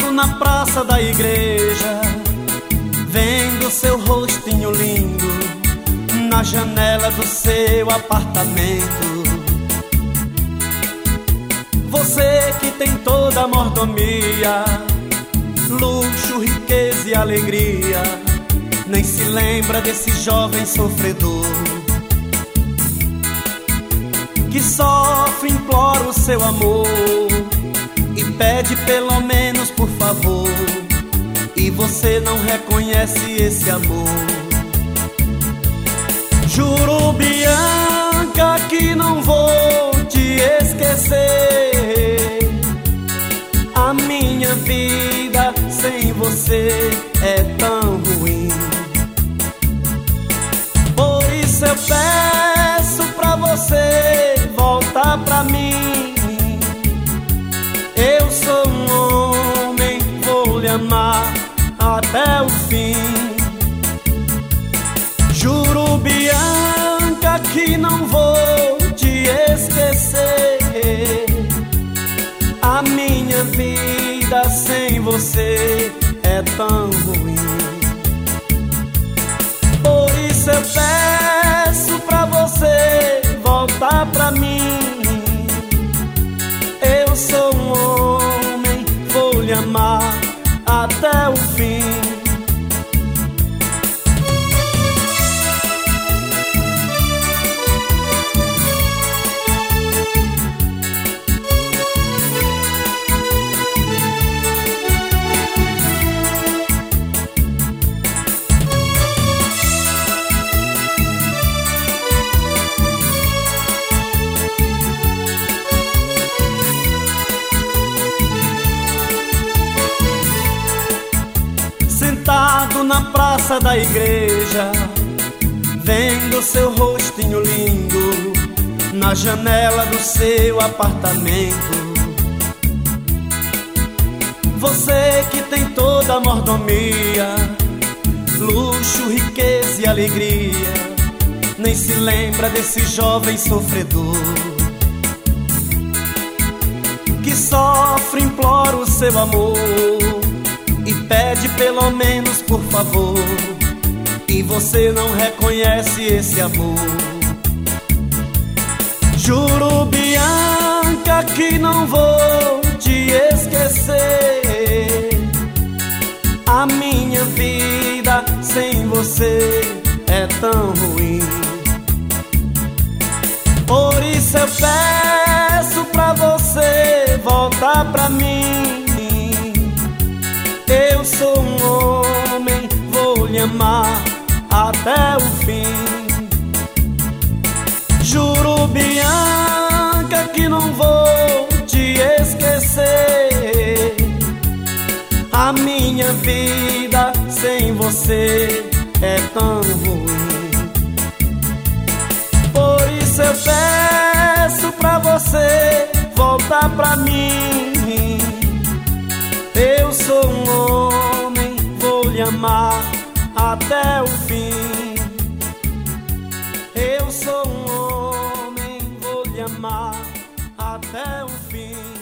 Sentado na praça da igreja, vendo seu rostinho lindo na janela do seu apartamento. Você que tem toda a mordomia, luxo, riqueza e alegria, nem se lembra desse jovem sofredor que sofre, implora o seu amor e pede pelo menos por favor, e você não reconhece esse amor. Juro, Bianca, que não vou te esquecer. A minha vida sem você é tão ruim. Por isso eu peço pra você voltar pra mim. Eu sou um homem, vou lhe amar até o fim. Juro, Bianca, que não vou te esquecer. A minha vida sem você é tão ruim. Por isso eu peço pra você voltar pra mim. Eu sou um homem, vou lhe amar até o fim. Sentado na praça da igreja, vendo seu rostinho lindo na janela do seu apartamento. Você que tem toda a mordomia, luxo, riqueza e alegria, nem se lembra desse jovem sofredor que sofre, implora o seu amor e pede pelo menos por favor, e você não reconhece esse amor. Juro, Bianca, que não vou te esquecer. A minha vida sem você é tão ruim. Por isso eu peço pra você voltar pra mim. Eu sou um homem, vou lhe amar até o fim. Juro, Bianca, que não vou te esquecer. A minha vida sem você é tão ruim. Por isso eu peço pra você voltar pra mim. Eu sou um homem, vou lhe amar até o fim. Eu sou um homem, vou lhe amar até o fim.